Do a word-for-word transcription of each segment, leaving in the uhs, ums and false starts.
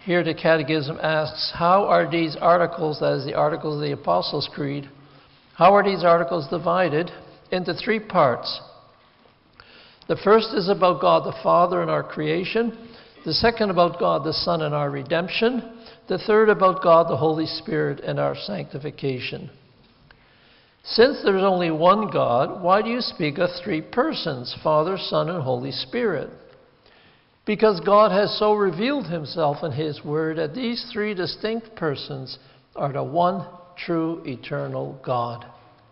Here the Catechism asks, how are these articles, that is the articles of the Apostles' Creed, how are these articles divided into three parts? The first is about God the Father and our creation. The second about God the Son and our redemption. The third about God the Holy Spirit and our sanctification. Since there's only one God, why do you speak of three persons, Father, Son, and Holy Spirit? Because God has so revealed himself in his word that these three distinct persons are the one true eternal God.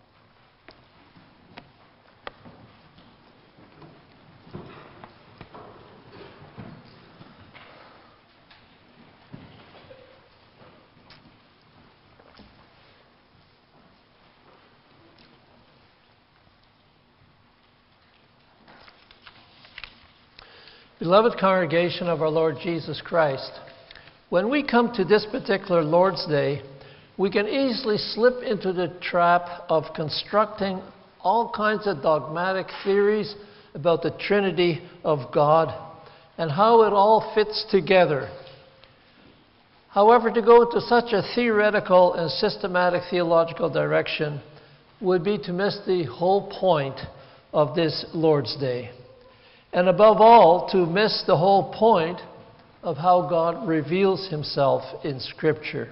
Beloved congregation of our Lord Jesus Christ, when we come to this particular Lord's Day, we can easily slip into the trap of constructing all kinds of dogmatic theories about the Trinity of God and how it all fits together. However, to go into such a theoretical and systematic theological direction would be to miss the whole point of this Lord's Day. And above all, to miss the whole point of how God reveals himself in Scripture.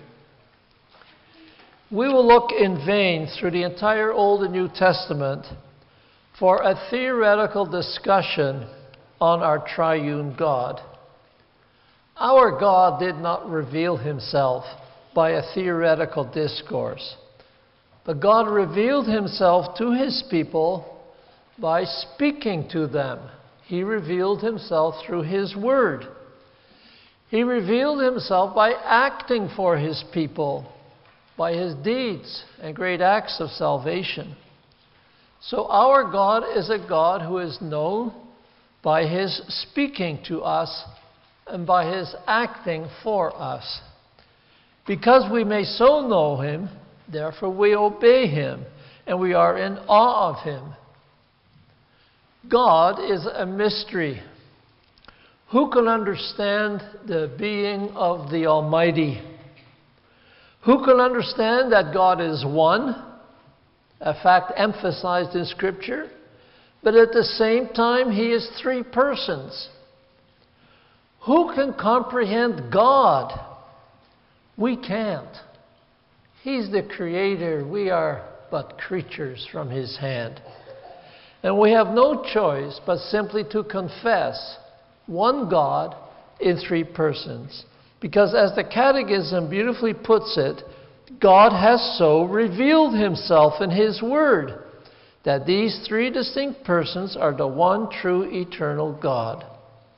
We will look in vain through the entire Old and New Testament for a theoretical discussion on our triune God. Our God did not reveal himself by a theoretical discourse, but God revealed himself to his people by speaking to them. He revealed himself through his word. He revealed himself by acting for his people, by his deeds and great acts of salvation. So our God is a God who is known by his speaking to us and by his acting for us. Because we may so know him, therefore we obey him and we are in awe of him. God is a mystery. Who can understand the being of the Almighty? Who can understand that God is one, a fact emphasized in Scripture, but at the same time he is three persons? Who can comprehend God? We can't. He's the Creator. We are but creatures from his hand. And we have no choice but simply to confess one God in three persons. Because as the Catechism beautifully puts it, God has so revealed himself in his word that these three distinct persons are the one true eternal God.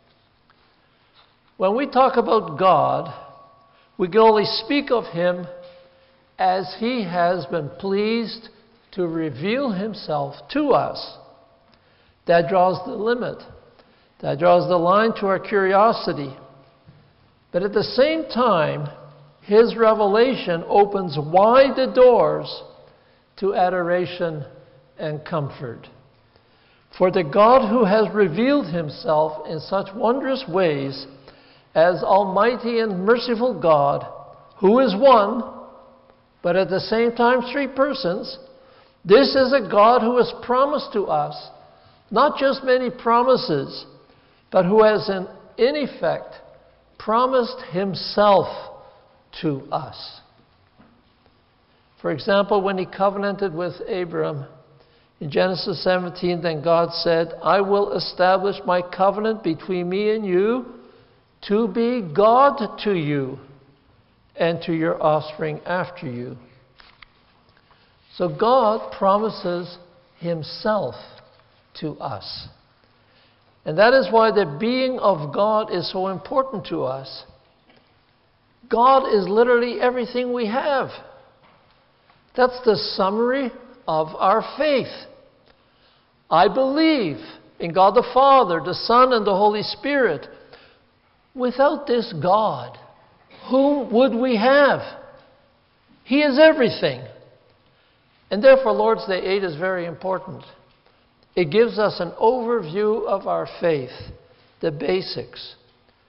When we talk about God, we can only speak of him as he has been pleased to reveal himself to us. That draws the limit. That draws the line to our curiosity. But at the same time, his revelation opens wide the doors to adoration and comfort. For the God who has revealed himself in such wondrous ways as Almighty and merciful God, who is one, but at the same time three persons, this is a God who has promised to us not just many promises, but who has in, in effect promised himself to us. For example, when he covenanted with Abram in Genesis seventeen, then God said, I will establish my covenant between me and you to be God to you and to your offspring after you. So God promises himself to us. And that is why the being of God is so important to us. God is literally everything we have. That's the summary of our faith. I believe in God the Father, the Son, and the Holy Spirit. Without this God, whom would we have? He is everything. And therefore, Lord's Day eight is very important. It gives us an overview of our faith, the basics.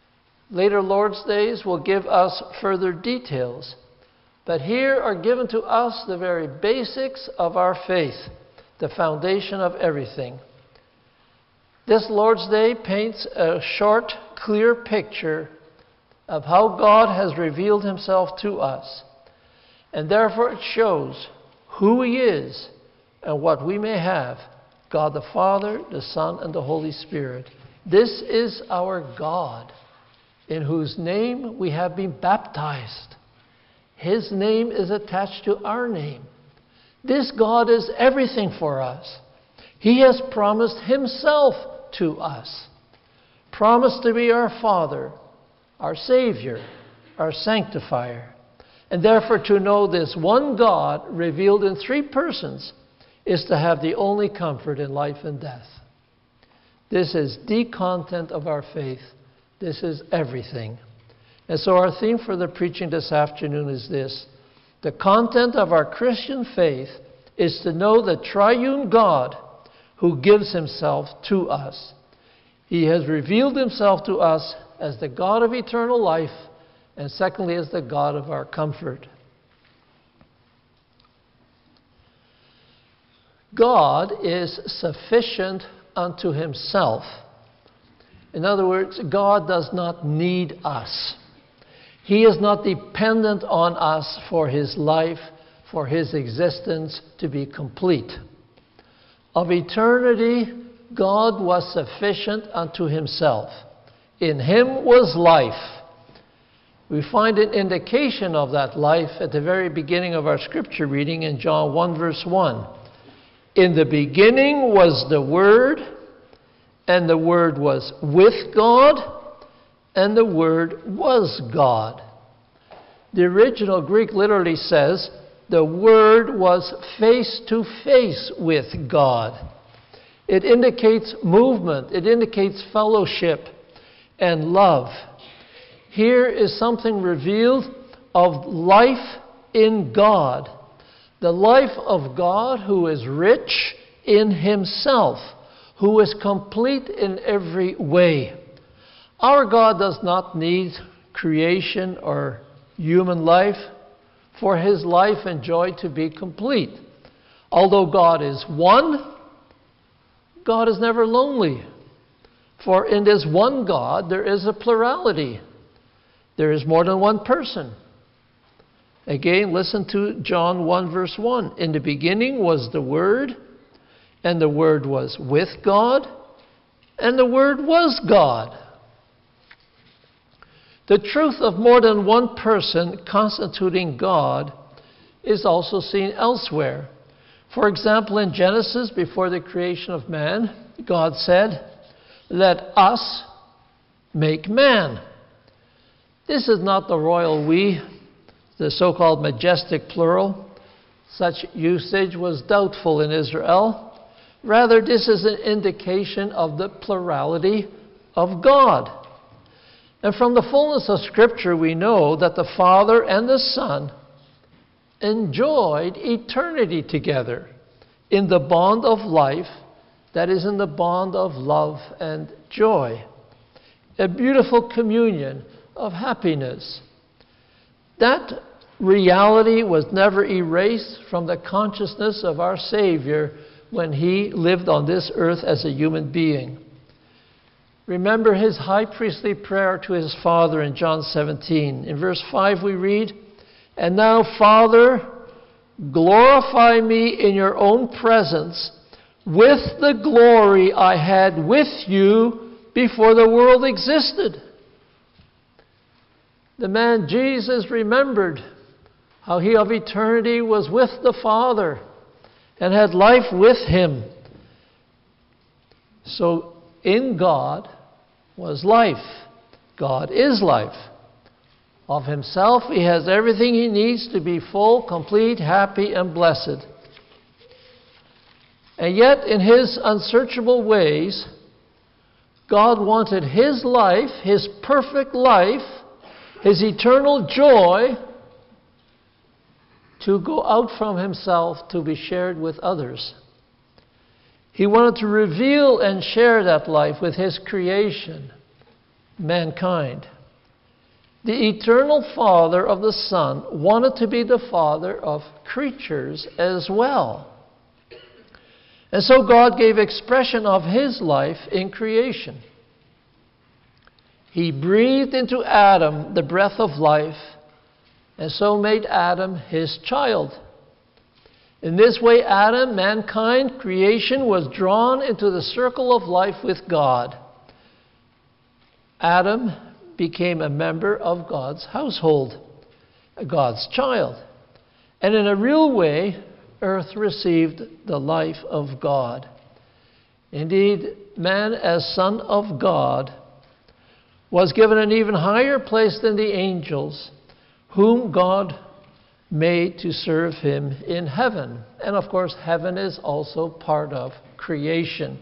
Later Lord's Days will give us further details. But here are given to us the very basics of our faith, the foundation of everything. This Lord's Day paints a short, clear picture of how God has revealed himself to us. And therefore it shows who he is and what we may have. God the Father, the Son, and the Holy Spirit. This is our God, in whose name we have been baptized. His name is attached to our name. This God is everything for us. He has promised himself to us. Promised to be our Father, our Savior, our Sanctifier. And therefore to know this one God revealed in three persons is to have the only comfort in life and death. This is the content of our faith. This is everything. And so our theme for the preaching this afternoon is this. The content of our Christian faith is to know the triune God who gives himself to us. He has revealed himself to us as the God of eternal life, and secondly, as the God of our comfort. God is sufficient unto himself. In other words, God does not need us. He is not dependent on us for his life, for his existence to be complete. Of eternity, God was sufficient unto himself. In him was life. We find an indication of that life at the very beginning of our scripture reading in John one verse one. In the beginning was the Word, and the Word was with God, and the Word was God. The original Greek literally says, the Word was face to face with God. It indicates movement. It indicates fellowship and love. Here is something revealed of life in God. The life of God who is rich in himself, who is complete in every way. Our God does not need creation or human life for his life and joy to be complete. Although God is one, God is never lonely. For in this one God there is a plurality. There is more than one person. Again, listen to John one verse one. In the beginning was the Word, and the Word was with God, and the Word was God. The truth of more than one person constituting God is also seen elsewhere. For example, in Genesis, before the creation of man, God said, "Let us make man." This is not the royal we, the so-called majestic plural. Such usage was doubtful in Israel. Rather, this is an indication of the plurality of God. And from the fullness of Scripture, we know that the Father and the Son enjoyed eternity together in the bond of life, that is, in the bond of love and joy. A beautiful communion of happiness. That reality was never erased from the consciousness of our Savior when he lived on this earth as a human being. Remember his high priestly prayer to his Father in John seventeen. In verse five we read, "And now, Father, glorify me in your own presence with the glory I had with you before the world existed." The man Jesus remembered how he of eternity was with the Father and had life with him. So in God was life. God is life. Of himself, he has everything he needs to be full, complete, happy, and blessed. And yet, in his unsearchable ways, God wanted his life, his perfect life, his eternal joy, to go out from himself to be shared with others. He wanted to reveal and share that life with his creation, mankind. the eternal Father of the Son wanted to be the Father of creatures as well. And so God gave expression of His life in creation. He breathed into Adam the breath of life, and so made Adam His child. In this way, Adam, mankind, creation, was drawn into the circle of life with God. Adam became a member of God's household, God's child. And in a real way, earth received the life of God. Indeed, man as son of God was given an even higher place than the angels, whom God made to serve Him in heaven. And of course, heaven is also part of creation.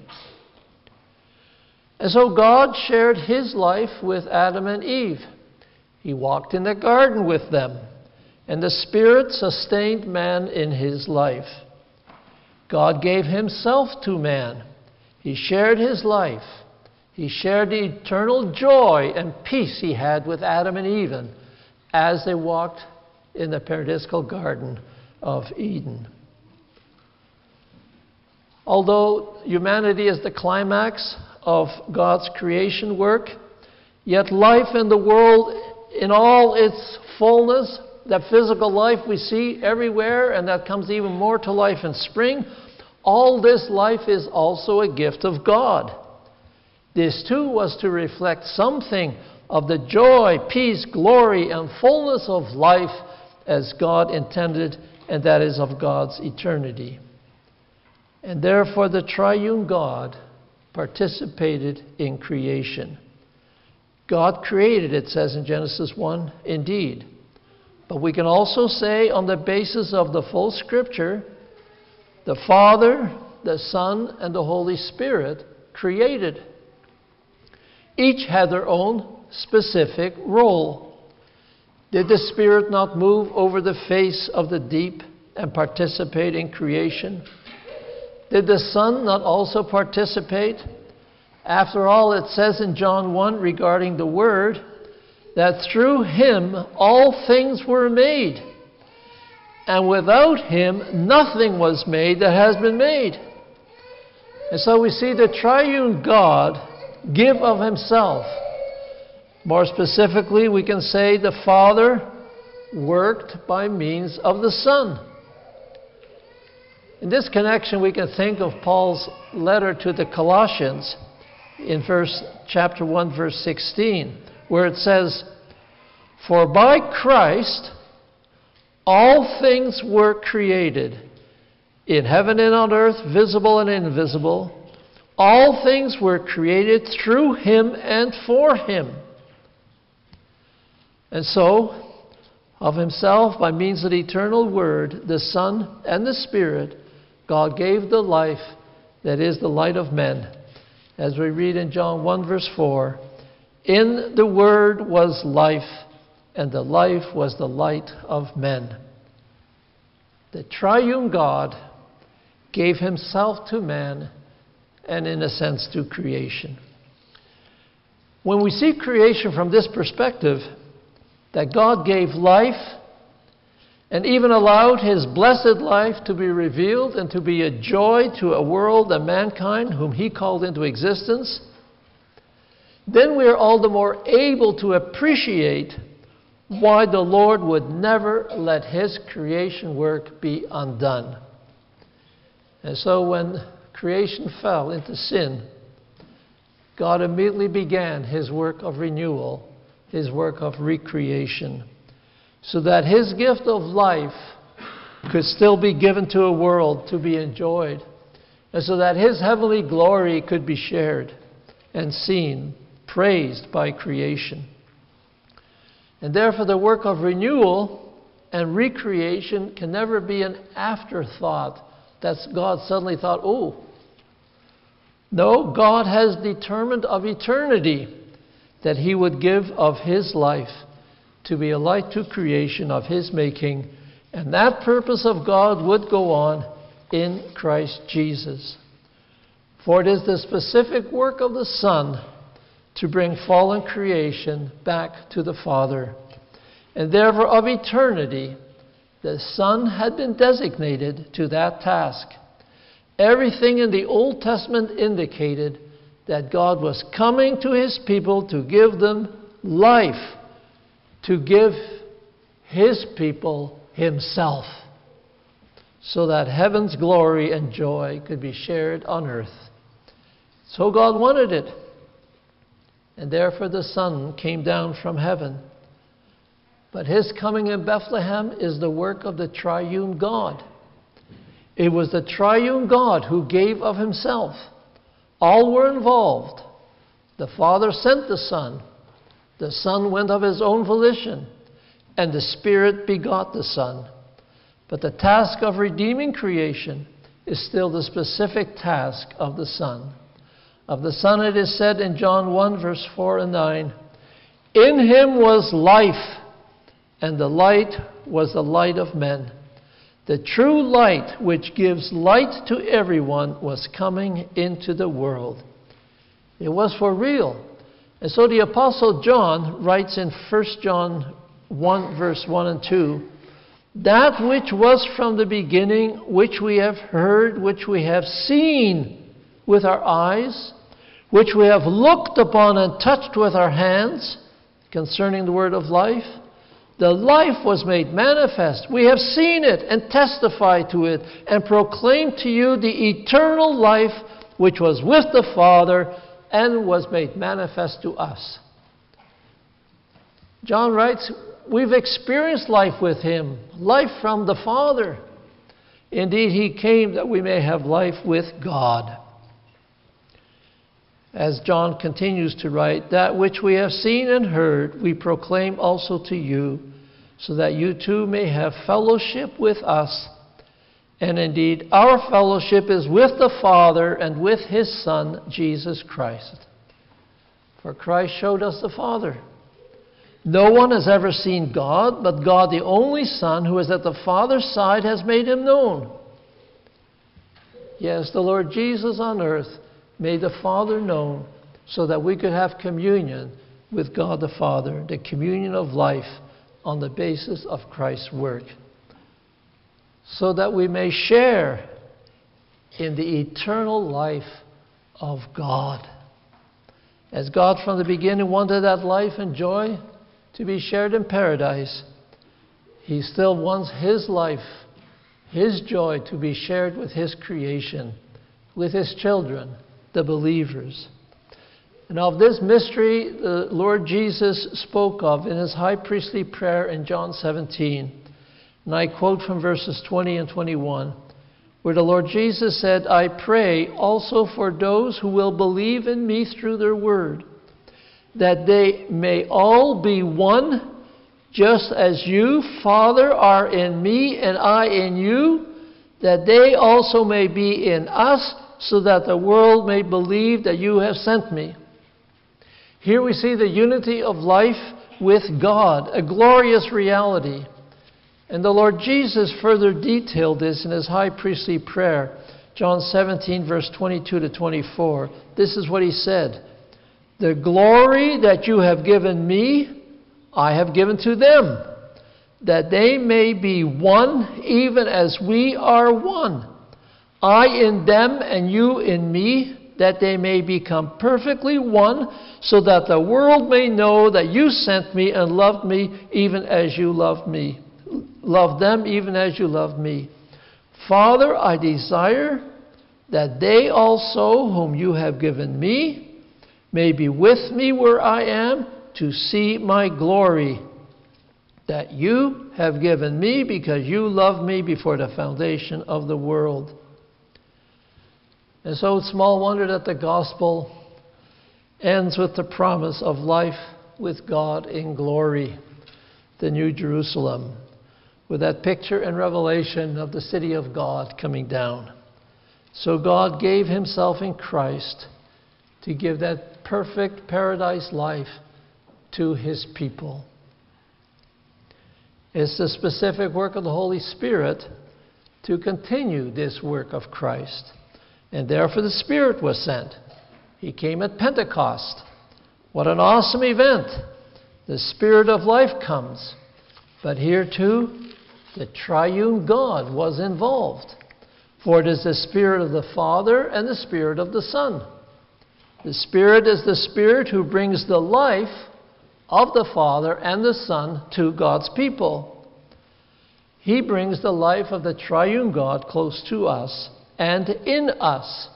And so God shared His life with Adam and Eve. He walked in the garden with them, and the Spirit sustained man in his life. God gave Himself to man. He shared His life. He shared the eternal joy and peace He had with Adam and Eve as they walked in the paradisical garden of Eden. Although humanity is the climax of God's creation work, yet life in the world in all its fullness, that physical life we see everywhere and that comes even more to life in spring, all this life is also a gift of God. This too was to reflect something of the joy, peace, glory, and fullness of life as God intended, and that is of God's eternity. And therefore the triune God participated in creation. God created, it says in Genesis one, indeed. But we can also say, on the basis of the full Scripture, the Father, the Son, and the Holy Spirit created. Each had their own specific role. Did the Spirit not move over the face of the deep and participate in creation? Did the Son not also participate? After all, it says in John one regarding the Word that through Him all things were made, and without Him nothing was made that has been made. And so we see the triune God give of Himself. More specifically, we can say the Father worked by means of the Son. In this connection, we can think of Paul's letter to the Colossians in verse, chapter one, verse sixteen, where it says, "For by Christ all things were created, in heaven and on earth, visible and invisible. All things were created through Him and for Him." And so, of Himself, by means of the eternal Word, the Son, and the Spirit, God gave the life that is the light of men. As we read in John one, verse four, "In the Word was life, and the life was the light of men." The triune God gave Himself to man, and in a sense to creation. When we see creation from this perspective, that God gave life and even allowed His blessed life to be revealed and to be a joy to a world and mankind whom He called into existence, then we are all the more able to appreciate why the Lord would never let His creation work be undone. And so when creation fell into sin, God immediately began His work of renewal, His work of recreation, so that His gift of life could still be given to a world to be enjoyed, and so that His heavenly glory could be shared and seen, praised by creation. And therefore the work of renewal and recreation can never be an afterthought that God suddenly thought, oh. No, God has determined of eternity that He would give of His life to be a light to creation of His making, and that purpose of God would go on in Christ Jesus. For it is the specific work of the Son to bring fallen creation back to the Father. And therefore, of eternity, the Son had been designated to that task. Everything in the Old Testament indicated that God was coming to His people to give them life, to give His people Himself, so that heaven's glory and joy could be shared on earth. So God wanted it. And therefore the Son came down from heaven. But His coming in Bethlehem is the work of the triune God. It was the triune God who gave of Himself. All were involved. The Father sent the Son. The Son went of His own volition. And the Spirit begot the Son. But the task of redeeming creation is still the specific task of the Son. Of the Son it is said in John one, verse four and nine, "In Him was life, and the light was the light of men. The true light which gives light to everyone was coming into the world." It was for real. And so the Apostle John writes in First John one, verse one and two, "That which was from the beginning, which we have heard, which we have seen with our eyes, which we have looked upon and touched with our hands," concerning the word of life, "the life was made manifest. We have seen it and testified to it and proclaimed to you the eternal life which was with the Father and was made manifest to us." John writes, we've experienced life with Him, life from the Father. Indeed, He came that we may have life with God. As John continues to write, "That which we have seen and heard, we proclaim also to you, so that you too may have fellowship with us. And indeed, our fellowship is with the Father and with His Son, Jesus Christ." For Christ showed us the Father. No one has ever seen God, but God, the only Son, who is at the Father's side, has made Him known. Yes, the Lord Jesus on earth made the Father known so that we could have communion with God the Father, the communion of life on the basis of Christ's work, so that we may share in the eternal life of God. As God from the beginning wanted that life and joy to be shared in paradise, He still wants His life, His joy to be shared with His creation, with His children, the believers. And of this mystery the Lord Jesus spoke of in His high priestly prayer in John seventeen. And I quote from verses twenty and twenty-one, where the Lord Jesus said, "I pray also for those who will believe in me through their word, that they may all be one, just as you, Father, are in me and I in you, that they also may be in us, so that the world may believe that you have sent me." Here we see the unity of life with God, a glorious reality. And the Lord Jesus further detailed this in His high priestly prayer, John seventeen, verse twenty-two to twenty-four. This is what He said, "The glory that you have given me, I have given to them, that they may be one, even as we are one. I in them and you in me, that they may become perfectly one, so that the world may know that you sent me and loved me even as you loved me. Loved them even as you loved me. Father, I desire that they also, whom you have given me, may be with me where I am, to see my glory, that you have given me because you loved me before the foundation of the world." And so it's small wonder that the gospel ends with the promise of life with God in glory, the New Jerusalem, with that picture in Revelation of the city of God coming down. So God gave Himself in Christ to give that perfect paradise life to His people. It's the specific work of the Holy Spirit to continue this work of Christ. And therefore the Spirit was sent. He came at Pentecost, What an awesome event. The Spirit of life comes. But here too, the triune God was involved. For it is the Spirit of the Father and the Spirit of the Son. The Spirit is the Spirit who brings the life of the Father and the Son to God's people. He brings the life of the triune God close to us and in us,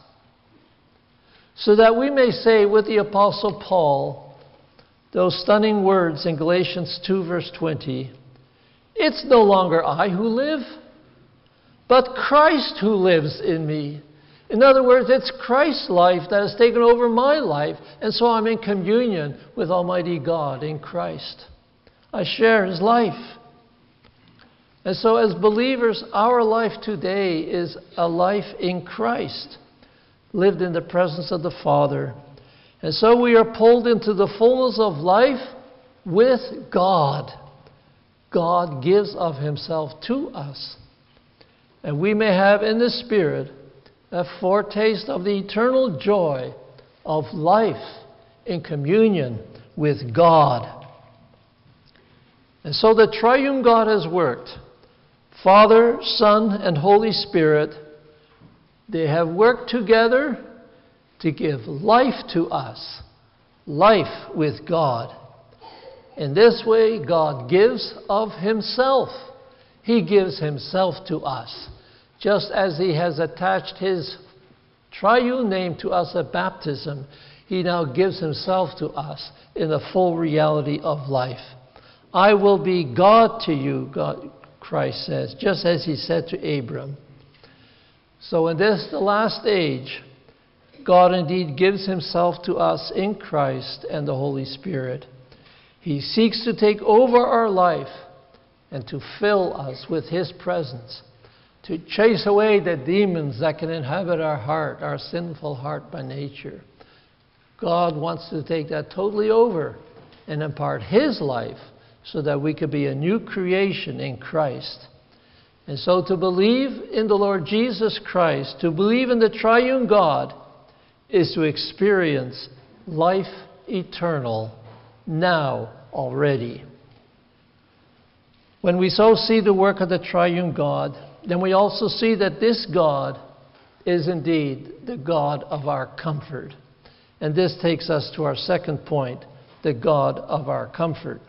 so that we may say with the Apostle Paul those stunning words in Galatians two verse twenty, "It's no longer I who live, but Christ who lives in me." In other words, it's Christ's life that has taken over my life, and so I'm in communion with Almighty God in Christ. I share His life. And so as believers, our life today is a life in Christ, lived in the presence of the Father. And so we are pulled into the fullness of life with God. God gives of Himself to us. And we may have in the Spirit a foretaste of the eternal joy of life in communion with God. And so the triune God has worked. Father, Son, and Holy Spirit, they have worked together to give life to us, life with God. In this way, God gives of Himself. He gives Himself to us, just as He has attached His triune name to us at baptism. He now gives Himself to us in the full reality of life. I will be God to you, God, Christ says, just as He said to Abram. So in this, the last age, God indeed gives Himself to us in Christ and the Holy Spirit. He seeks to take over our life and to fill us with His presence, to chase away the demons that can inhabit our heart, our sinful heart by nature. God wants to take that totally over and impart His life so that we could be a new creation in Christ. And so to believe in the Lord Jesus Christ, to believe in the triune God, is to experience life eternal now already. When we so see the work of the triune God, then we also see that this God is indeed the God of our comfort. And this takes us to our second point, the God of our comfort.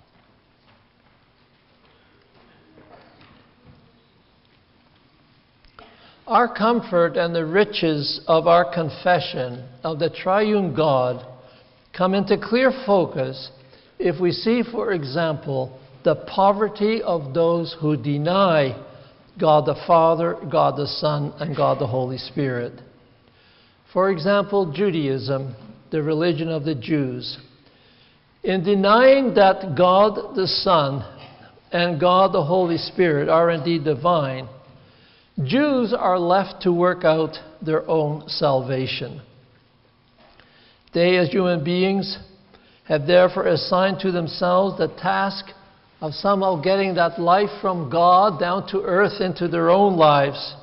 Our comfort and the riches of our confession of the triune God come into clear focus if we see, for example, the poverty of those who deny God the Father, God the Son, and God the Holy Spirit. For example, Judaism, the religion of the Jews. In denying that God the Son and God the Holy Spirit are indeed divine, Jews are left to work out their own salvation. They, as human beings, have therefore assigned to themselves the task of somehow getting that life from God down to earth into their own lives.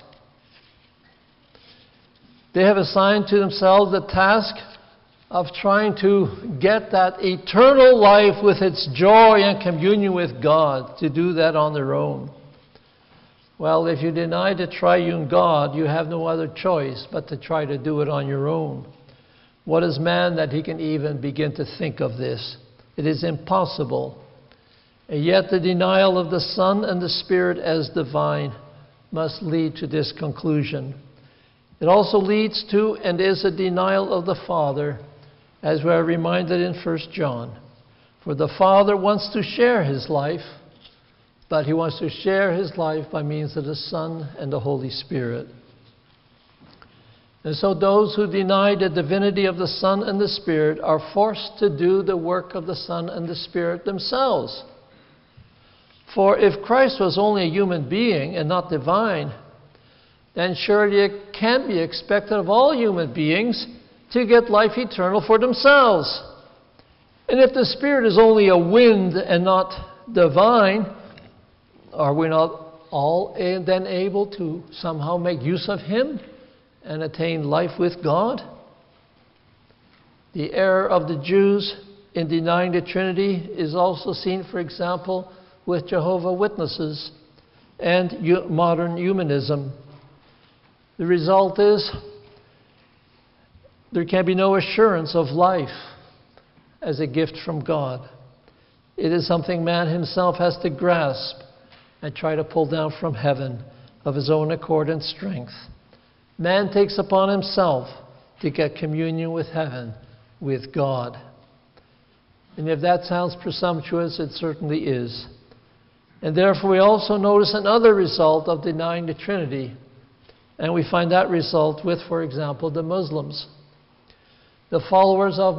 They have assigned to themselves the task of trying to get that eternal life with its joy and communion with God, to do that on their own. Well, if you deny the triune God, you have no other choice but to try to do it on your own. What is man that he can even begin to think of this? It is impossible. And yet the denial of the Son and the Spirit as divine must lead to this conclusion. It also leads to and is a denial of the Father, as we are reminded in First John. For the Father wants to share His life, but He wants to share His life by means of the Son and the Holy Spirit. And so those who deny the divinity of the Son and the Spirit are forced to do the work of the Son and the Spirit themselves. For if Christ was only a human being and not divine, then surely it can't be expected of all human beings to get life eternal for themselves. And if the Spirit is only a wind and not divine, are we not all then able to somehow make use of Him and attain life with God? The error of the Jews in denying the Trinity is also seen, for example, with Jehovah's Witnesses and modern humanism. The result is there can be no assurance of life as a gift from God. It is something man himself has to grasp and try to pull down from heaven of his own accord and strength. Man takes upon himself to get communion with heaven, with God. And if that sounds presumptuous, it certainly is. And therefore we also notice another result of denying the Trinity. And we find that result with, for example, the Muslims. The followers of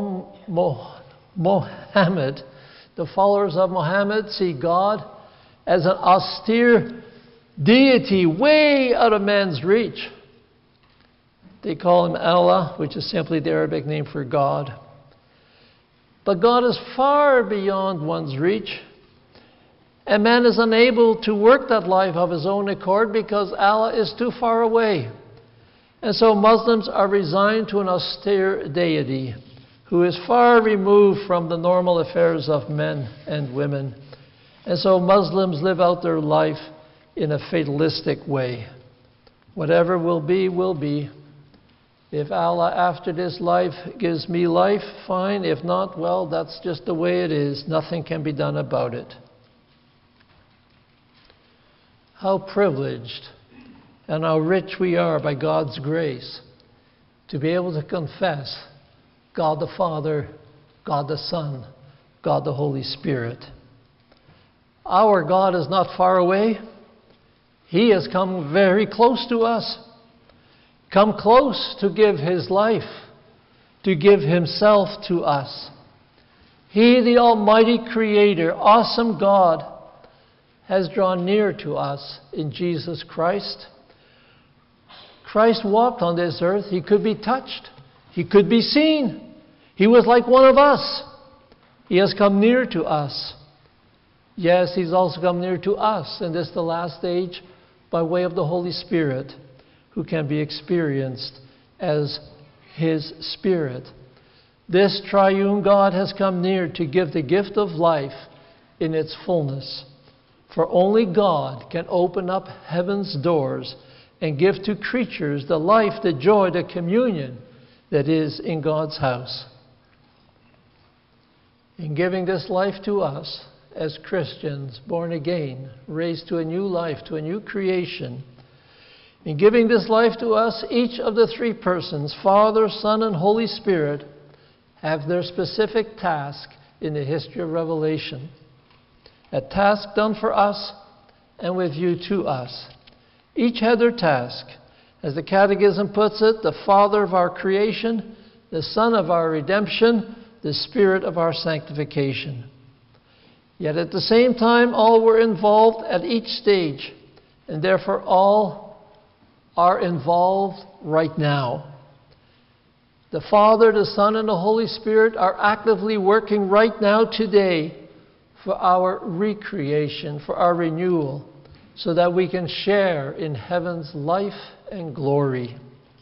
Mohammed, the followers of Mohammed see God as an austere deity way out of man's reach. They call him Allah, which is simply the Arabic name for God. But God is far beyond one's reach. And man is unable to work that life of his own accord because Allah is too far away. And so Muslims are resigned to an austere deity who is far removed from the normal affairs of men and women. And so Muslims live out their life in a fatalistic way. Whatever will be, will be. If Allah after this life gives me life, fine. If not, well, that's just the way it is. Nothing can be done about it. How privileged and how rich we are by God's grace to be able to confess God the Father, God the Son, God the Holy Spirit. Our God is not far away. He has come very close to us. Come close to give His life, to give Himself to us. He, the Almighty Creator, awesome God, has drawn near to us in Jesus Christ. Christ walked on this earth. He could be touched. He could be seen. He was like one of us. He has come near to us. Yes, He's also come near to us in this, the last age, by way of the Holy Spirit, who can be experienced as His Spirit. This triune God has come near to give the gift of life in its fullness. For only God can open up heaven's doors and give to creatures the life, the joy, the communion that is in God's house. In giving this life to us as Christians, born again, raised to a new life, to a new creation, in giving this life to us, each of the three persons, Father, Son, and Holy Spirit, have their specific task in the history of Revelation. A task done for us and with you to us. Each had their task. As the Catechism puts it, the Father of our creation, the Son of our redemption, the Spirit of our sanctification. Yet at the same time, all were involved at each stage, and therefore all are involved right now. The Father, the Son, and the Holy Spirit are actively working right now today for our recreation, for our renewal, so that we can share in heaven's life and glory.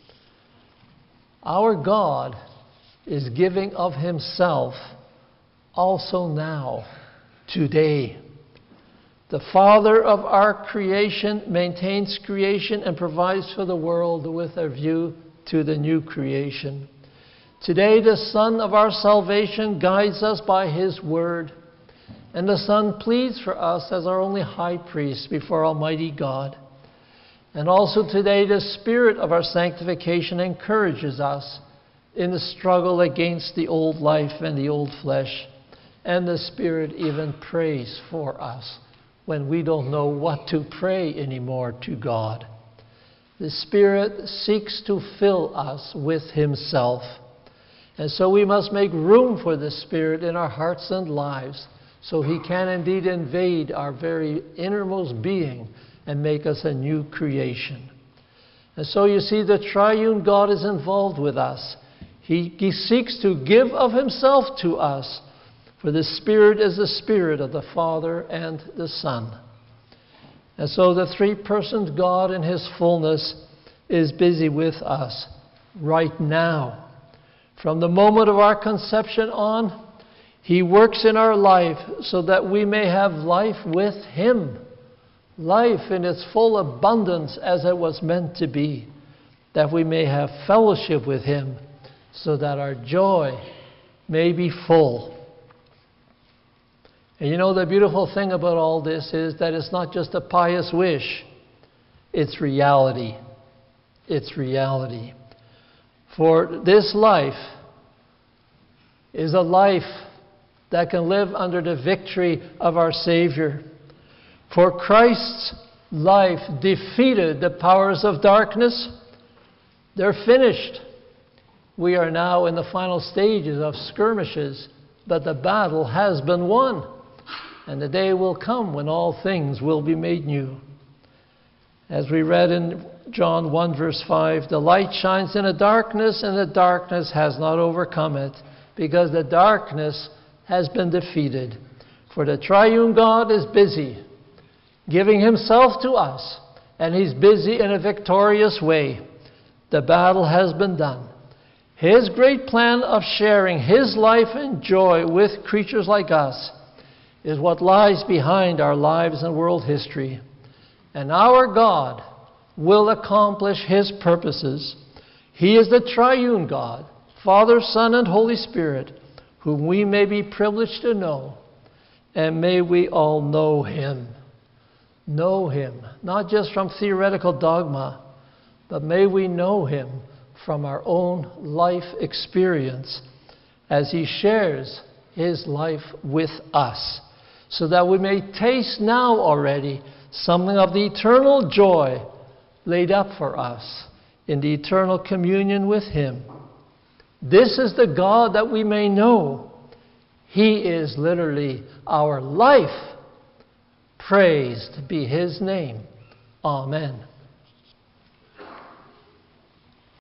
Our God is giving of Himself also now, today. The Father of our creation maintains creation and provides for the world with a view to the new creation. Today, the Son of our salvation guides us by His word. And the Son pleads for us as our only high priest before Almighty God. And also today, the Spirit of our sanctification encourages us in the struggle against the old life and the old flesh. And the Spirit even prays for us when we don't know what to pray anymore to God. The Spirit seeks to fill us with Himself. And so we must make room for the Spirit in our hearts and lives, so He can indeed invade our very innermost being and make us a new creation. And so you see, the triune God is involved with us. He, he seeks to give of Himself to us, for the Spirit is the Spirit of the Father and the Son. And so the three-personed God in His fullness is busy with us right now. From the moment of our conception on, He works in our life so that we may have life with Him. Life in its full abundance as it was meant to be. That we may have fellowship with Him so that our joy may be full. And you know, the beautiful thing about all this is that it's not just a pious wish. It's reality. It's reality. For this life is a life that can live under the victory of our Savior. For Christ's life defeated the powers of darkness. They're finished. We are now in the final stages of skirmishes, but the battle has been won. And the day will come when all things will be made new. As we read in John one verse five, the light shines in the darkness, and the darkness has not overcome it, because the darkness has been defeated. For the triune God is busy giving Himself to us, and He's busy in a victorious way. The battle has been done. His great plan of sharing His life and joy with creatures like us is what lies behind our lives and world history. And our God will accomplish His purposes. He is the triune God, Father, Son, and Holy Spirit, whom we may be privileged to know. And may we all know Him. Know Him, not just from theoretical dogma, but may we know Him from our own life experience as He shares His life with us, so that we may taste now already something of the eternal joy laid up for us in the eternal communion with Him. This is the God that we may know. He is literally our life. Praised be His name. Amen.